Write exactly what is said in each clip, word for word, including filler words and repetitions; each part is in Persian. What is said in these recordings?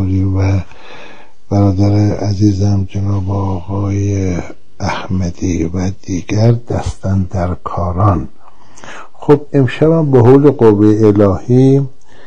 پوری و برادر عزیزم جناب آقای احمدی و دیگر دستن در کاران. خب امشبم به حول قوه الهی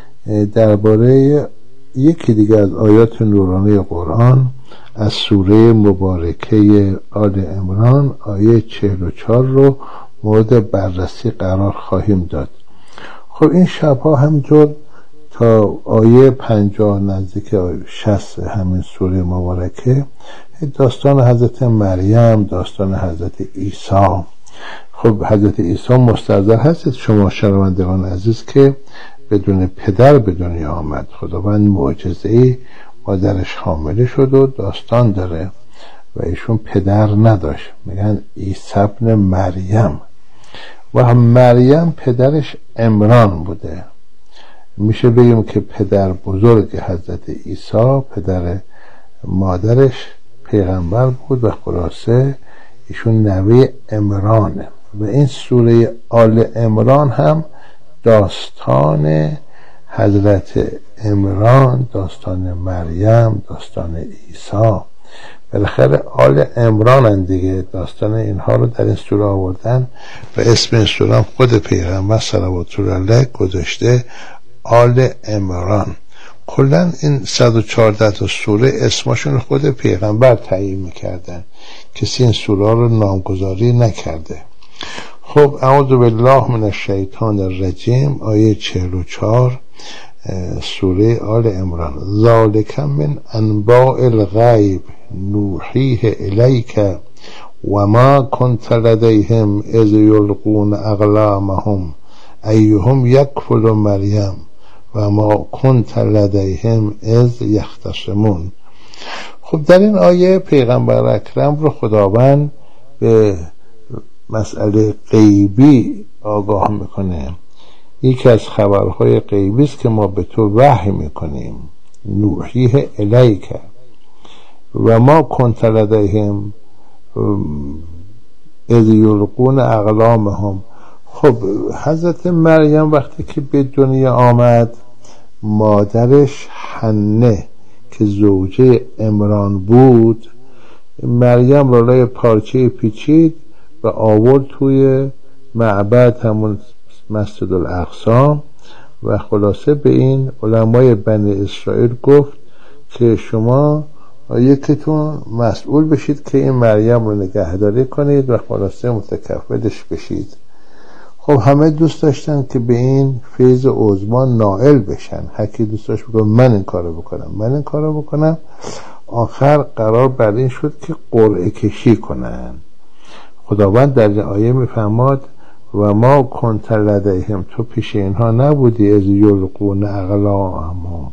درباره یکی دیگه از آیات نورانی قرآن از سوره مبارکه آل عمران آیه چهل و چهار رو مورد بررسی قرار خواهیم داد. خب این شبها همجور تا آیه پنجاه نزدیک آیه شصت همین سوره مبارکه داستان حضرت مریم، داستان حضرت عیسی. خب حضرت عیسی مستحضر هستید شما شنوندگان عزیز که بدون پدر به دنیا آمد. خداوند معجزه‌ای مادرش حامله شد و داستان داره و ایشون پدر نداشت، میگن عیسی ابن مریم و هم مریم پدرش عمران بوده. میشه بگیم که پدر بزرگ حضرت عیسی پدر مادرش پیغمبر بود و خلاصه ایشون نوه عمرانه. و این سوره آل عمران هم داستان حضرت عمران، داستان مریم، داستان عیسی، بالاخره آل عمران دیگه داستان اینها رو در این سوره آوردن و اسم این سوره هم خود پیغمبر صلوات الله علیه گذاشته آل عمران. کلا این صد و چهارده تا سوره اسمشون خود پیغمبر تعیین میکردن، کسی این سوره رو نامگذاری نکرده. خب اعوذ بالله من الشیطان الرجیم آیه چهل و چهار سوره آل عمران. ذالک من انباء الغیب نوحیه الیک و ما کنت لدیهم اذ یلقون اقلامهم ایهم یکفل مریم و ما کنت لدیهم اذ یختصمون. خب در این آیه پیغمبر اکرم رو خداوند به مسئله غیبی آگاه میکنه. یکی از خبرهای غیبی است که ما به تو وحی میکنیم، نوحیه الیک و ما کنت لدیهم اذ یلقون اقلامهم. خب حضرت مریم وقتی که به دنیا آمد، مادرش حنه که زوجه عمران بود مریم را لای پارچه پیچید و آورد توی معبد همون مسجد الاقصی و خلاصه به این علمای بنی اسرائیل گفت که شما یکیتون مسئول بشید که این مریم رو نگهداری کنید و خلاصه متکفلش بشید. خب همه دوست داشتن که به این فیض عظما نائل بشن، هر کی دوست داشت بگه من این کارو بکنم من این کارو بکنم. آخر قرار بر این شد که قرعه کشی کنن. خداوند در آیه میفرماد و ما کنت لدیهم، تو پیش اینها نبودی از یلقون اقلامهم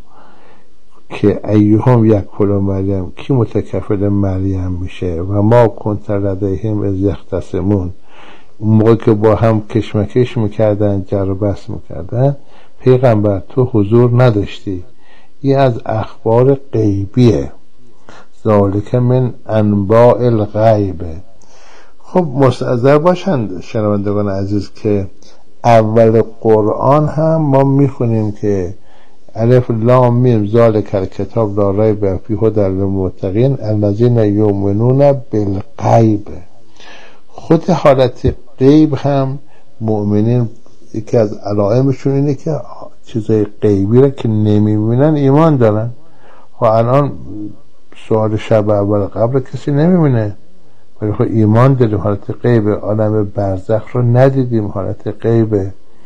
که ایهم یکفل مریم، کی متکفل مریم میشه، و ما کنت لدیهم از یختصمون، اون موقع که با هم کشمکش میکردن جر و بحث میکردن پیغمبر تو حضور نداشتی. این از اخبار غیبیه. ذالک من انباء الغیبه. خب مستحضر باشند شنوندگان عزیز که اول قرآن هم ما میخونیم که الف لام میم ذالک الکتاب لا ریب فیه هدی للمتقین الذین یؤمنون بالغیب. خود حالت غیب هم مؤمنین یکی از علائمشون اینه که چیزای غیبی را که نمیبینن ایمان دارن. و الان سوال شب اول قبر کسی نمیبینه ولی خب ایمان داریم، حالت غیب. عالم برزخ رو ندیدیم، حالت غیب.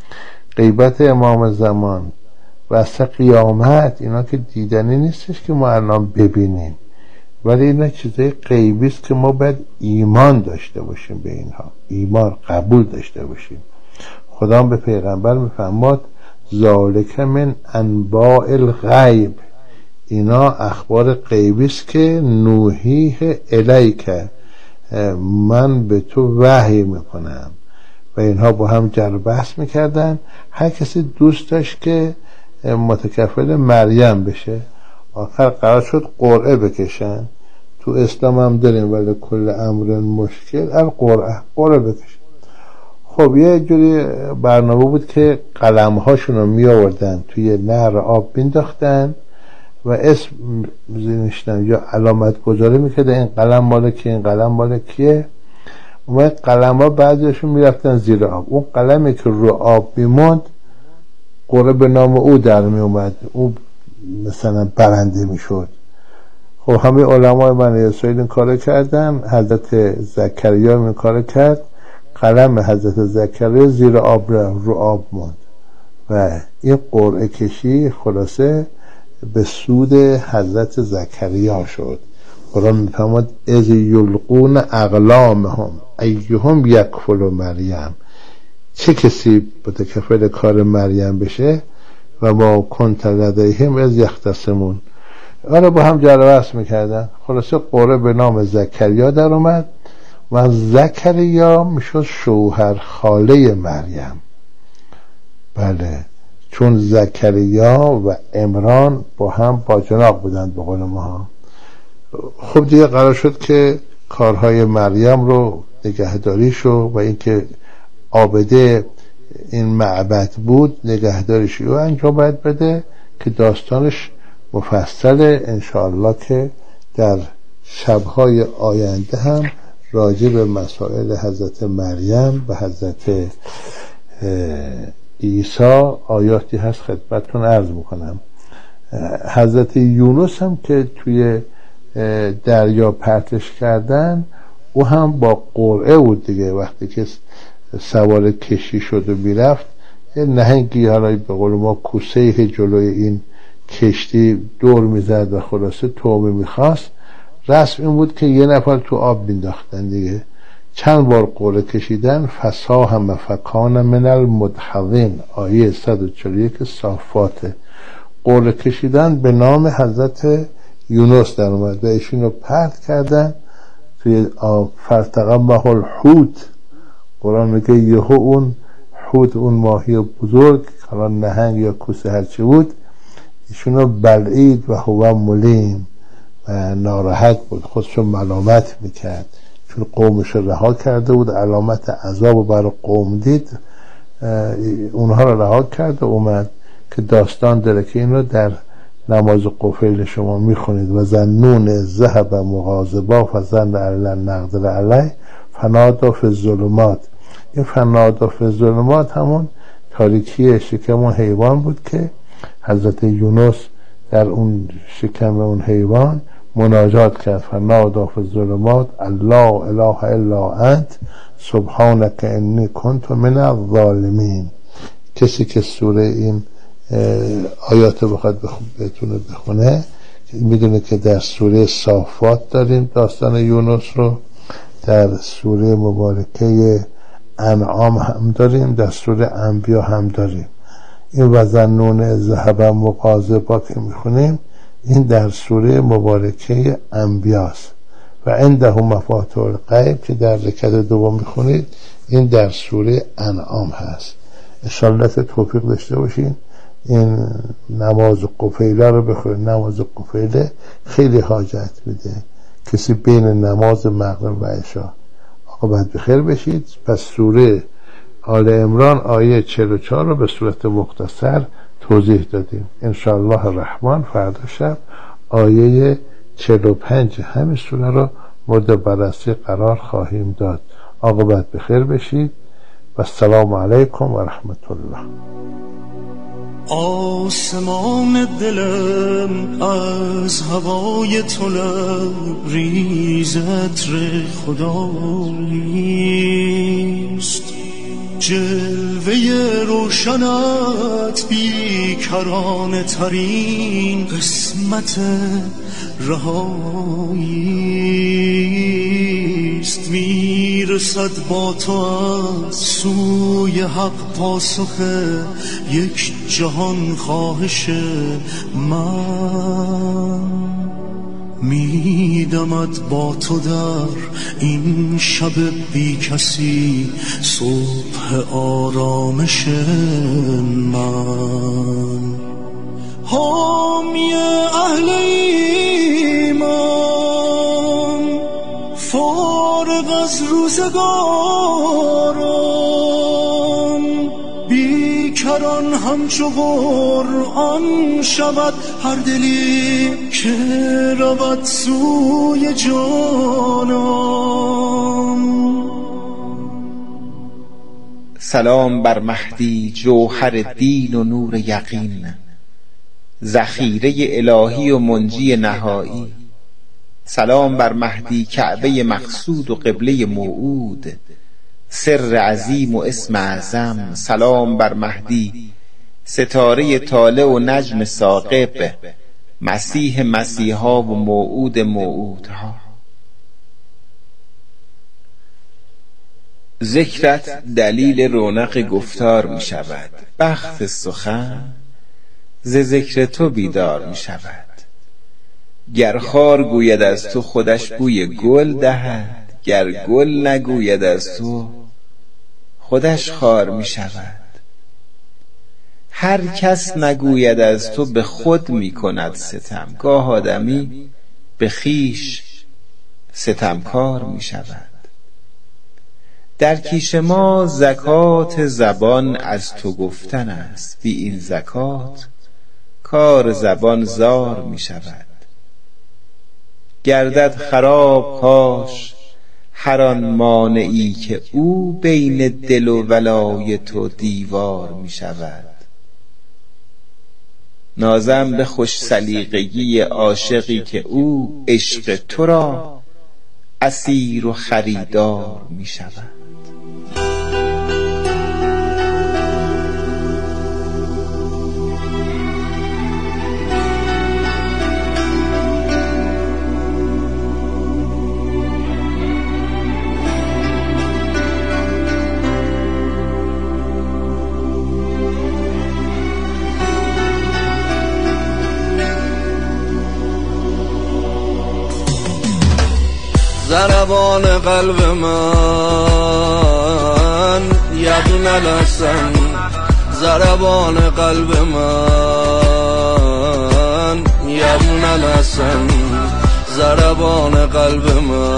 غیبت امام زمان و اصلا قیامت اینا که دیدنی نیستش که ما الان ببینیم، ولی اینا چیزای غیبی است که ما باید ایمان داشته باشیم به اینها، ایمان قبول داشته باشیم. خدا به پیغمبر میفرماد ذالک من انباء الغیب، اینا اخبار غیبی است که نوحیه الیک، من به تو وحی میکنم. و اینها با هم جر بحث میکردن. هر کسی دوست داشت که متکفل مریم بشه. آخر قرار شد قرعه بکشن. تو اسلام هم داریم ولی کل امر مشکل القرعه، قرعه بکشن. خب یه جوری برنامه بود که قلم هاشون رو می آوردن توی نهر آب مینداختن و اسم می‌نوشتن یا علامت گذاری میکرده این قلم مال کیه، این قلم مال کیه. اون قلم ها بعضیشون میرفتن زیر آب، اون قلمی که رو آب میموند قره به نام او در میومد، او مثلا برنده میشد. خب همه علمای بنی اسرائیل این کارو کردن، حضرت زکریا این کارو کرد، قلم حضرت زکریا زیر آب رو آب موند و این قرعه کشی خلاصه به سود حضرت زکریا شد. قرآن میفرماد از یلقون اقلامهم ایهم یکفل مریم، چه کسی متکفل کار مریم بشه و ما کنت لدیهم از یختصمون. آره با هم جر و بحث میکردن. خلاصه قرعه به نام زکریا در اومد و زکریا میشد شوهر خاله مریم. بله، چون زکریا و عمران با هم باجناق بودند به قول ما. خب دیگه قرار شد که کارهای مریم رو نگهداری شو و اینکه عابده این معبد بود نگهداریش رو انجام باید بده که داستانش مفصله انشاءالله که در شبهای آینده هم راجع به مسائل حضرت مریم و حضرت عیسی آیاتی هست خدمتتون عرض میکنم. حضرت یونس هم که توی دریا پرتش کردن او هم با قرعه بود دیگه، وقتی که سوار کشتی شد و میرفت یه نهنگی حالا به قول ما کوسه جلوی این کشتی دور میزد و خلاصه توبه میخواست. رسم این بود که یه نفر تو آب مینداختن دیگه. چند بار قرعه کشیدن، فساهم فکان من المدحضین، آیه صد و چهل و یک صافات. قرعه کشیدن به نام حضرت یونس در اومد و ایشون رو پرت کردن توی آب. فارتقمه الحوت، قرآن میگه یهو اون حوت، اون ماهی بزرگ حالا نهنگ یا کوسه هرچی بود، ایشون رو بلعید و هو ملیم و ناراحت بود، خودشو ملامت میکرد چون قومش رو رها کرده بود، علامت عذاب رو برای قوم دید، اونها رو رها کرد و اومد که داستان داره که این رو در نماز قفیل شما میخونید. و ظنون ذهب مغاضبا فظن ان لن نقدر علیه فنادی فی الظلمات. این فنادی فی الظلمات همون تاریکی شکم اون حیوان بود که حضرت یونس در اون شکم اون حیوان مناجات کرد، فنادی فی الظلمات الله اله الا انت سبحانک انی کنت من الظالمین. کسی که سوره این آیات بخواد بتونه بخونه میدونه که در سوره صافات داریم داستان یونس رو، در سوره مبارکه انعام هم داریم، در سوره انبیا هم داریم. این وظنون ذهب مغاضبا که میخونیم این در سوره مبارکه انبیاست و عنده مفاتیح الغیب که در رکعت دوم میخونید این در سوره انعام هست. انشاءالله توفیق داشته باشین این نماز قفیله رو بخونید. نماز قفیله خیلی حاجت میده کسی بین نماز مغرب و عشا. آقا باید بخیر بشید. پس سوره آل عمران آیه چهل و چهار رو به صورت مختصر توضیح دادیم. انشاءالله الرحمن فردا شب آیه چهل و پنج همین سوره رو مورد بررسی قرار خواهیم داد. آقا باید بخیر بشید و السلام علیکم و رحمت الله. آسمان دلم از هوای تو لبریز عطر خداییست، جلوه روشنت بیکرانه ترین قسمت رهاییست. میرسد با تو از سوی حق پاسخ یک جهان خواهش من، میدمد با تو در این شب بی کسی صبح آرامش من. حامی اهل ایمان فارغ از روزگاران، بیکران همچو قرآن شود هر دلی که رود سوی جانم. سلام بر مهدی جوهر دین و نور یقین، ذخیره الهی و منجی نهایی. سلام بر مهدی کعبه مقصود و قبله موعود، سر عظیم و اسم اعظم. سلام بر مهدی ستاره طالع و نجم ثاقب، مسیح مسیحا و موعود موعودها. ذکرت دلیل رونق گفتار می شود، بخت سخن ز ذکر تو بیدار می شود. گر خار گوید از تو خودش بوی گل دهد، گر گل نگوید از تو خودش خار می شود. هر کس نگوید از تو به خود می کند ستم، گاه آدمی به خویش ستمکار می شود. در کیش ما زکات زبان از تو گفتن است، بی این زکات کار زبان زار می شود. گردد خراب کاش هر آن مانعی که او بین دل و ولای تو دیوار می شود. نازم به خوش سلیقگی عاشقی که او عشق تو را اسیر و خریدار می شود. ضربان قلب من یبن الحسن، ضربان قلب من یبن الحسن، ضربان قلب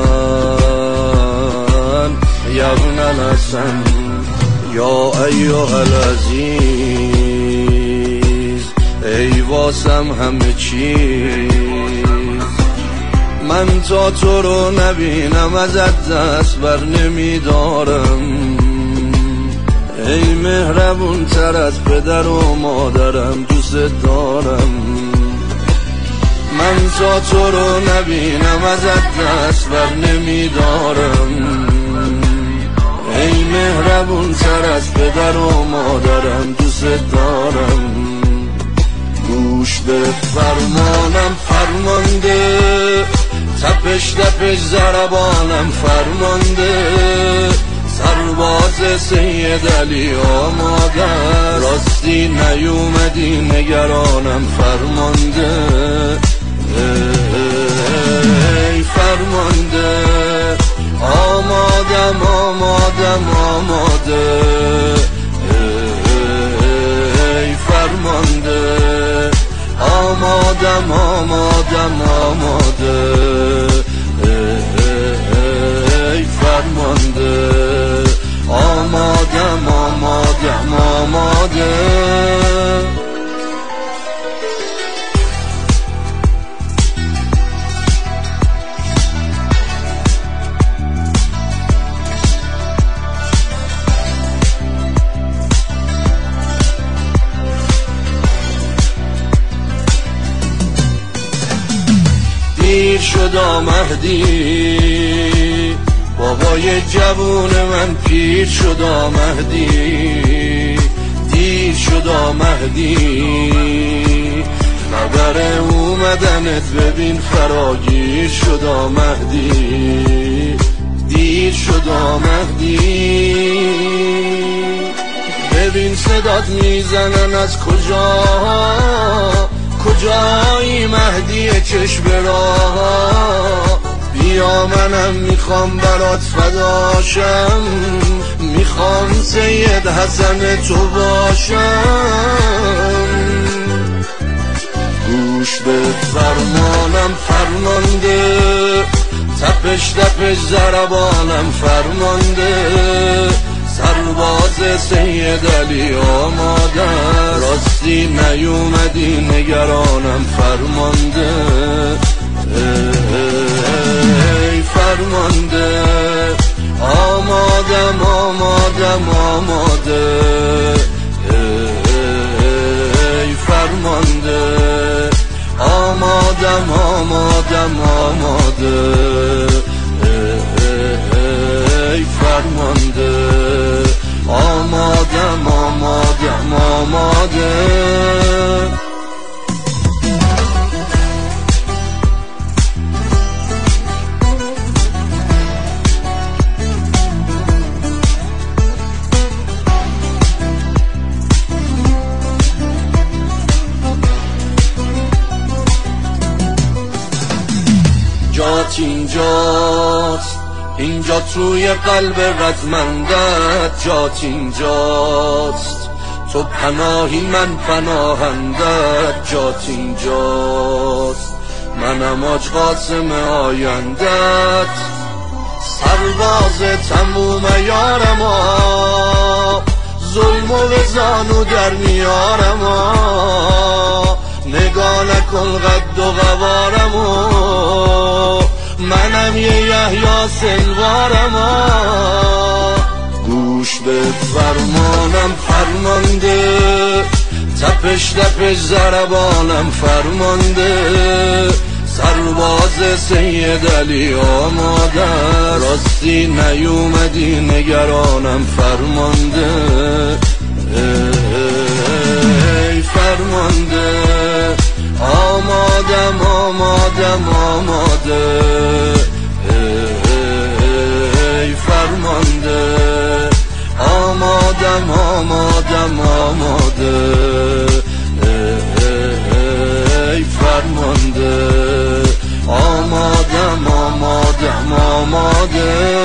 من یبن الحسن. یا ایها العزیز ای واسم همه چیز، من تا تو رو نبینم ازت دست بر نمیدارم. ای مهربون تر از پدر و مادرم دوست دارم. من تا تو رو نبینم ازت دست بر نمیدارم. ای مهربون تر از پدر و مادرم دوست دارم. گوش به فرمانم فرمانده، تپش تپش ضربانم فرمانده. سرباز سید علی آماده، راستی نیومدی نگرانم فرمانده. ای فرمانده آمادم آمادم آماده. ای فرمانده آمادم آمادم آماده. ای فرمانده آمادم آمادم آماده. دیر شد مهدی، بابای جوون من پیر شد مهدی. دیر شد مهدی، خبر اومدنت ببین فراگیر شد مهدی. دیر شد مهدی، ببین صدات میزنن از کجا، کجایی مهدی چشم راه. بیا منم میخوام برات فداشم، میخوام سید حسن تو باشم. گوش به فرمانم فرمانده، تپش تپش ضربانم فرمانده. سر سرباز سید علی آماده، راستی نیومدی نگرانم فرمانده، ای فرمانده، آمادم آمادم آماده، ای فرمانده، آمادم آمادم آماده، ای فرمانده، آمادم آمادم آماده. جات اینجاست، اینجا توی قلب رزمندت، جات اینجاست، تو پناهی من پناهندت، جات اینجاست، منم آج قاسم آیندت، سرباز تموم یارما، ظلم و زانو در میارما، نگاه نکن قد و قوارمو، منم یه یحیی سنوارما، گوش به فرمانم فرمانده، تپش تپش ضربانم فرمانده، سرباز سید علی آماده، راستی نیومدی نگرانم فرمانده، ای فرمانده، آمادم آمادم آماده، ای فرمانده، آمادم آمادم آماده، ای فرمانده، آمادم آمادم آماده.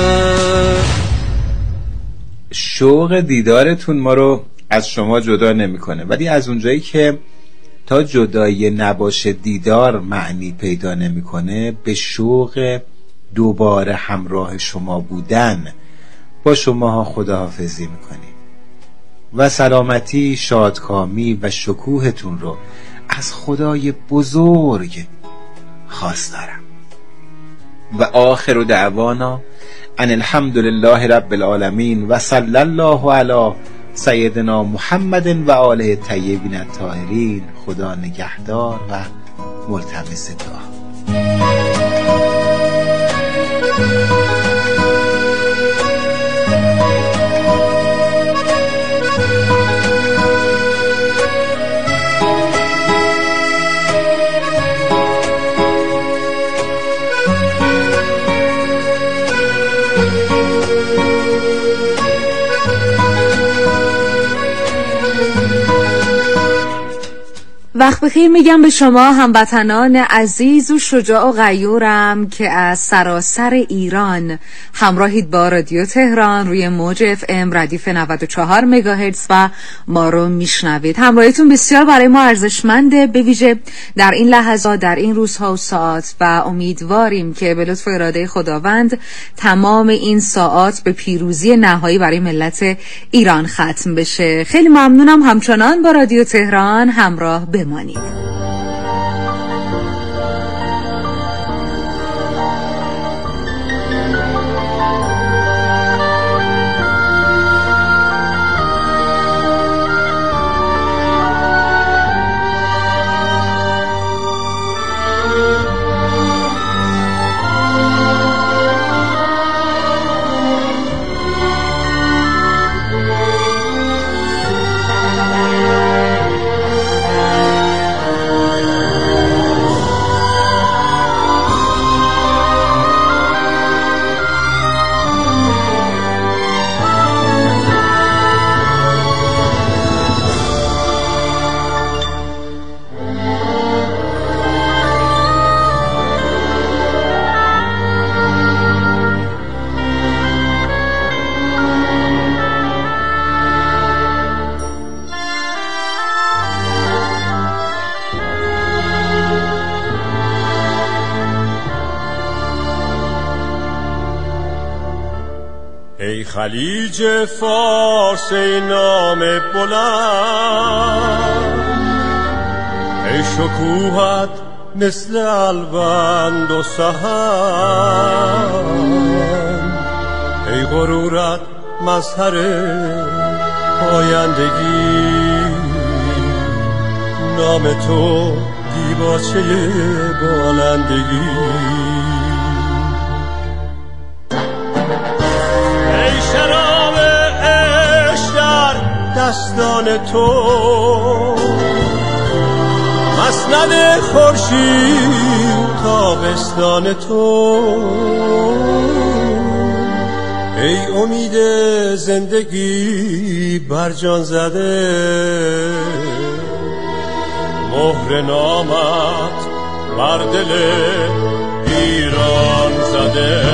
شوق دیدارتون ما رو از شما جدا نمیکنه، ولی از اونجایی که تا جدایی نباشه دیدار معنی پیدا نمیکنه، به شوق دوباره همراه شما بودن با شماها خداحافظی میکنیم و سلامتی، شادکامی و شکوهتون رو از خدای بزرگ خواست دارم. و آخر دعوانا ان الحمد لله رب العالمین و صلی الله علی سیدنا محمد و آله طیبین الطاهرین. خدا نگهدار و ملتمس دعا. وقت بخیر میگم به شما هموطنان عزیز و شجاع و غیورم که از سراسر ایران همراهید با رادیو تهران روی موج اف ام ردیف نود و چهار مگاهرتز و ما رو میشنوید. همراهیتون بسیار برای ما ارزشمنده، به ویژه در این لحظات، در این روزها و ساعات، و امیدواریم که به لطف و اراده خداوند تمام این ساعات به پیروزی نهایی برای ملت ایران ختم بشه. خیلی ممنونم همچنان با رادیو تهران همراه بمانید. ای خلیج فارس ای نام بلند، ای شکوهت مثل الوند و سهند، ای غرورت مظهر پایندگی، نام تو دیباچه بالندگی. ای شراب عشق در دستان تو، مسند خورشید تابستان تو، ای امید زندگی بر جان زده، مهر نامت بر دل ایران زده.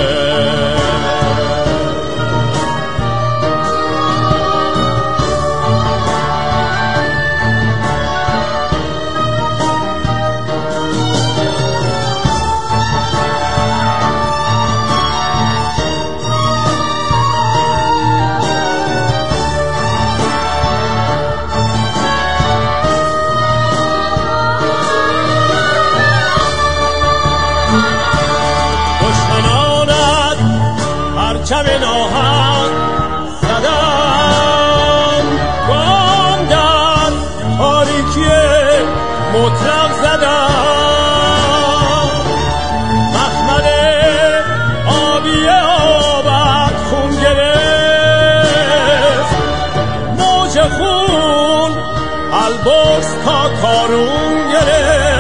شب ناهنگ زدم، گام در تاریکی مطرب زدم، مخمل آبی آبت خون گرفت، موج خون البرز تا کارون گرفت.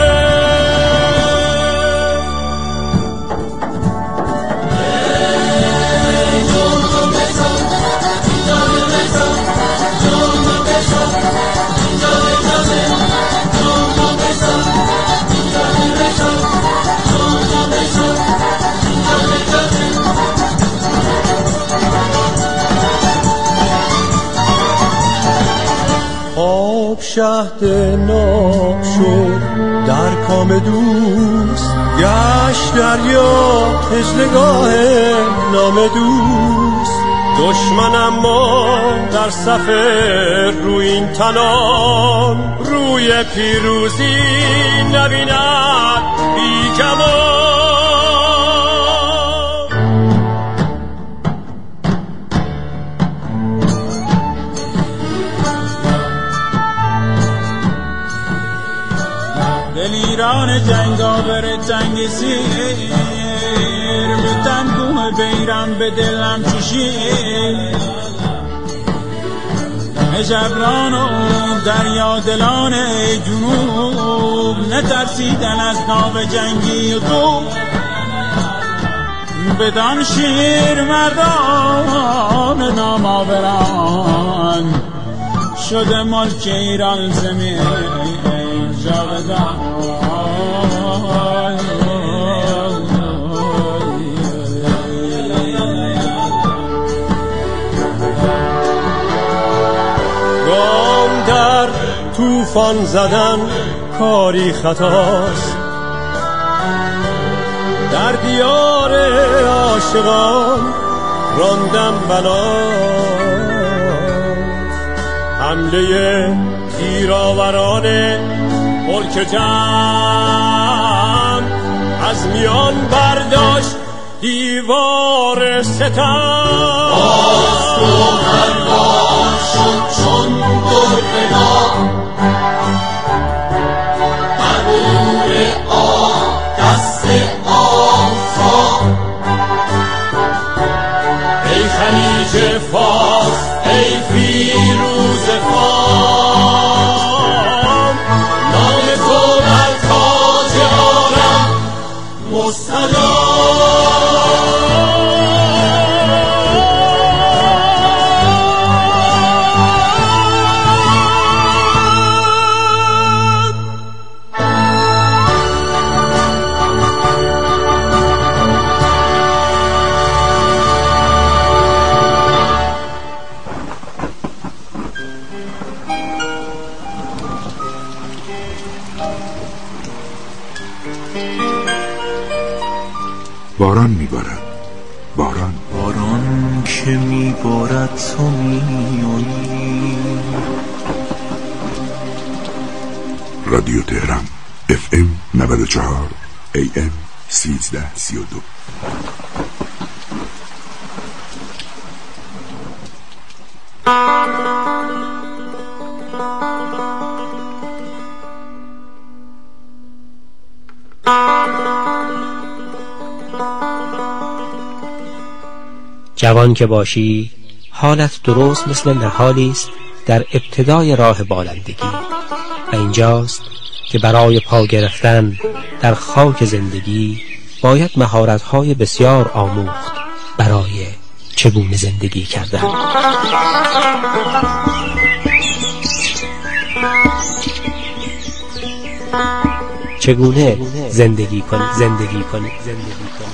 آب شهد ناب شد در کام دوست، گشت دریا تشنگاه نام دوست، دشمن اما در صف رویین تنان، روی پیروزی نبیند بی کمان. دلیران جنگاور جنگ سیر، به تنگوه بیرم به دلم چشید، جبران و دریا دلان جنوب، نترسیدن از ناو جنگی و تو، بدان شیر مردان ناماوران، شده ملک ایران زمین جاودان. گام در طوفان زدن کاری خطاست، در دیار عاشقان راندن بناست، حمله تیراوران ملک جان، از میان برداشت دیوار ستم. باز گوهر بار شد چون گربنا، قبور آب دست آفتاب، ای خلیج فارس ای فیروز فام، نام تو بر تاج عالم مستدام. باران میبارد، باران. باران که میبارد تو میایی. رادیو تهران اف ام نود و چهار ای ام سیزده سی و دو. جوان که باشی حالت درست مثل نهالی است در ابتدای راه بالندگی و اینجاست که برای پا گرفتن در خاک زندگی باید مهارت‌های بسیار آموخت برای چگونه زندگی کردن. چگونه زندگی کنی زندگی کنی زندگی کنی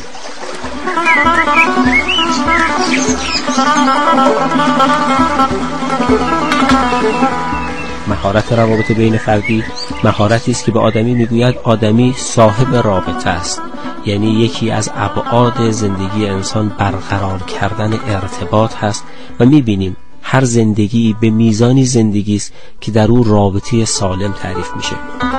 مهارت روابط بین فردی مهارتی است که به آدمی میگوید آدمی صاحب رابطه است، یعنی یکی از ابعاد زندگی انسان برقرار کردن ارتباط هست و میبینیم هر زندگی به میزانی زندگی است که در او رابطه سالم تعریف میشه.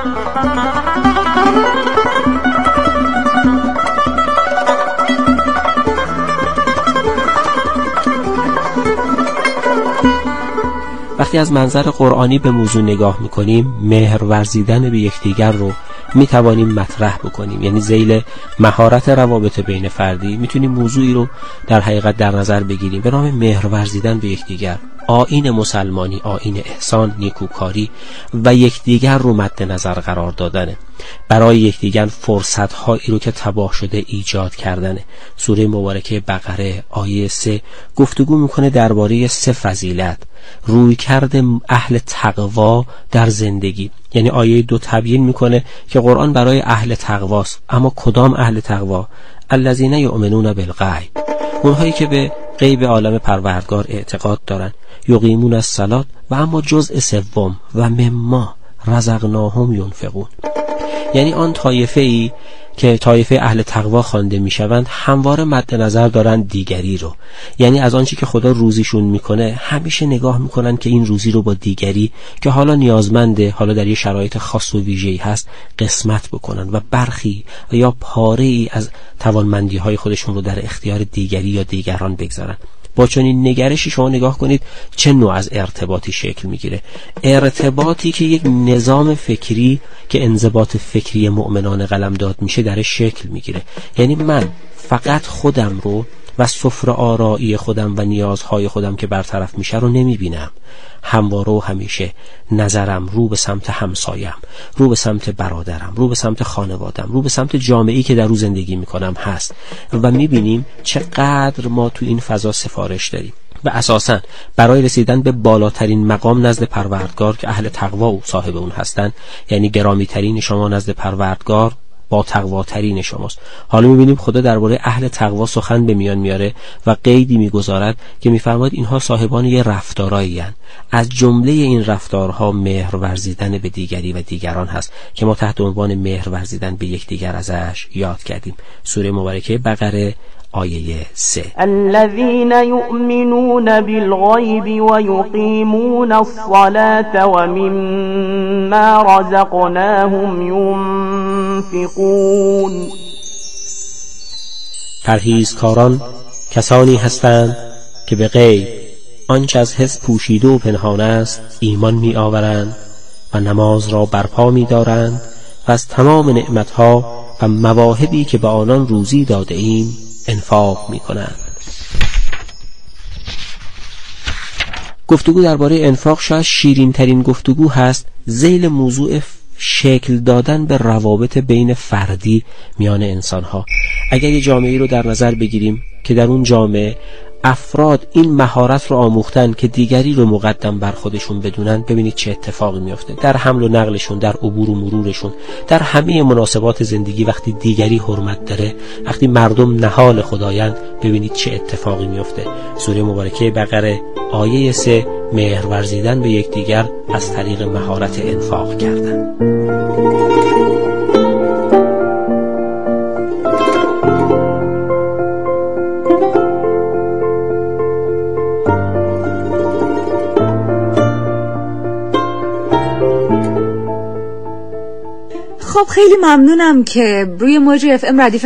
وقتی از منظر قرآنی به موضوع نگاه میکنیم، مهر ورزیدن به یکدیگر رو میتوانیم مطرح بکنیم، یعنی ذیل مهارت روابط بین فردی میتونیم موضوعی رو در حقیقت در نظر بگیریم به نام مهر ورزیدن به یکدیگر. آیین مسلمانی، آیین احسان، نیکوکاری و یکدیگر رو مد نظر قرار دادنه، برای یکدیگر فرصت‌هایی رو که تباه شده ایجاد کردنه. سوره مبارکه بقره آیه سه گفتگو میکنه درباره سه فضیلت: روی کرده اهل تقوا در زندگی، یعنی آیه دو تبیین میکنه که قرآن برای اهل تقواست، اما کدام اهل تقوا؟ الذین یؤمنون بالغیب، اونهایی که به غیب عالم پروردگار اعتقاد دارن، یقیمون الصلاة و اما جزء سوم و مما رزقناهم ینفقون، یعنی آن طایفه ای که طایفه اهل تقوا خوانده میشوند همواره مد نظر دارن دیگری رو، یعنی از آنچه که خدا روزیشون میکنه همیشه نگاه میکنن که این روزی رو با دیگری که حالا نیازمنده، حالا در یه شرایط خاص و ویژه‌ای هست، قسمت بکنن و برخی و یا پاره ای از توانمندی های خودشون رو در اختیار دیگری یا دیگران بگذارن. با چنین نگرشی شما نگاه کنید چه نوع از ارتباطی شکل میگیره. ارتباطی که یک نظام فکری که انضباط فکری مؤمنان قلمداد میشه درش شکل میگیره، یعنی من فقط خودم رو و سفره آرایی خودم و نیازهای خودم که برطرف میشه رو نمیبینم، همواره و همیشه نظرم رو به سمت همسایم، رو به سمت برادرم، رو به سمت خانوادم، رو به سمت جامعه‌ای که در رو زندگی میکنم هست و میبینیم چقدر ما تو این فضا سفارش داریم و اساساً برای رسیدن به بالاترین مقام نزد پروردگار که اهل تقوا و صاحب اون هستن، یعنی گرامی ترین شما نزد پروردگار با تقواترین شماست. حالا میبینیم خدا درباره اهل تقوا سخن به میان میاره و قیدی میگذارد که میفرماید اینها صاحبان یه رفتارایی هستند. از جمله این رفتارها مهر ورزیدن به دیگری و دیگران هست که ما تحت عنوان مهر ورزیدن به یکدیگر ازش یاد کردیم. سوره مبارکه بقره آیه سه. الذين يؤمنون بالغيب ويقيمون الصلاة ومما رزقناهم ينفقون. پرهیزکاران کسانی هستند که به غیب، آنچه از حس پوشیده و پنهان است، ایمان می آورند و نماز را برپا می دارند و از تمام نعمتها و مواهبی که به آنان روزی داده ایم انفاق می کنند. گفتگو درباره انفاق شاید شیرین ترین گفتگو هست ذیل موضوع شکل دادن به روابط بین فردی میان انسان ها. اگر یه جامعه‌ای رو در نظر بگیریم که در اون جامعه افراد این مهارت رو آموختن که دیگری رو مقدم بر خودشون بدونن، ببینید چه اتفاقی میفته در حمل و نقلشون، در عبور و مرورشون، در همه مناسبات زندگی. وقتی دیگری حرمت داره، وقتی مردم نهال خدایند، ببینید چه اتفاقی میفته. سوره مبارکه بقره آیه سه، مهر ورزیدن به یکدیگر از طریق مهارت انفاق کردن. خب خیلی ممنونم که روی موج اف ام ردیف